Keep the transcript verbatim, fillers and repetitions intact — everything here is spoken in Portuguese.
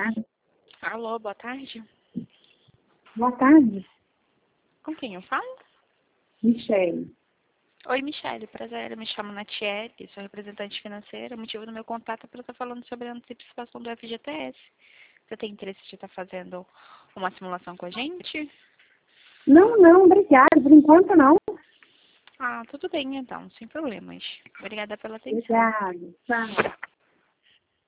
Obrigada. Alô, boa tarde. Boa tarde, Com quem eu falo? Michele. Oi, Michele, prazer. Eu me chamo Natiele, sou representante financeira. O motivo do meu contato é para estar falando sobre a antecipação do F G T S. Você tem interesse de estar fazendo uma simulação com a gente? Não, não, obrigada. Por enquanto, não. Ah, tudo bem então, sem problemas. Obrigada pela atenção. Obrigada. Tchau.